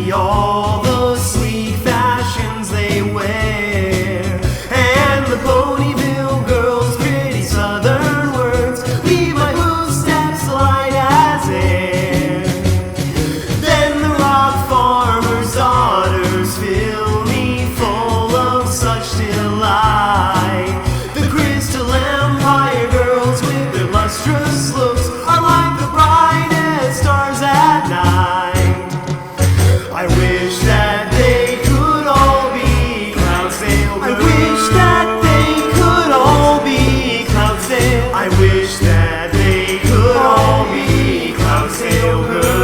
see all the sleek fashions they wear, and the Ponyville girls' pretty southern words leave my footsteps light as air. Then the rock farmer's daughters fill me full of such delight. The Crystal Empire girls with their lustrous looks are like the brightest stars at night. I wish that they could all be Cloudsdale girls. I wish that they could all be Cloudsdale. I wish that they could all be Cloudsdale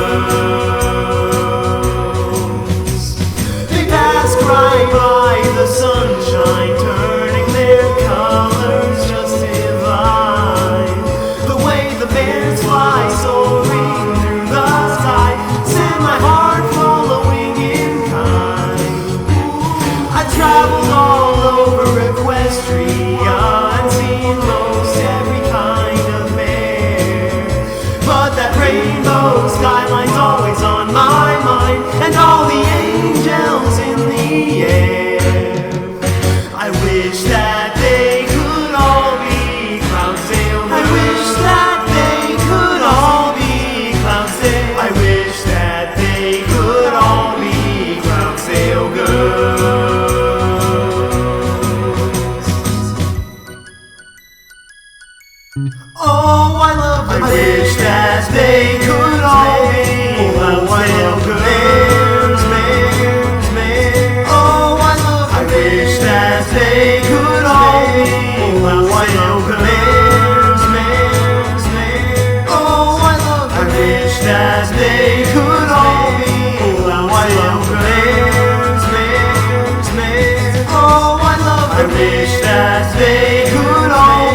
girls. They pass right by the sunshine, turning their colors just divine. The way the bands fly soaring through the sky send my heart following in kind. I traveled all over Equestria and seen most every kind of mare, but that rainbow skyline's always on my mind, and all the angels in the air. I wish that they could all be Cloudsdale girls. I wish that they could all be Cloudsdale. I wish that they could all be Cloudsdale girls. Oh, I love them. I wish that they could all be Cloudsdale girls. Mares, mares. Oh, I love them. I wish that they could all be Cloudsdale girls. Mares, mares. Oh, I love them. I wish that they could all be Cloudsdale girls. Mares, mares. Oh, I love them. I wish that they could all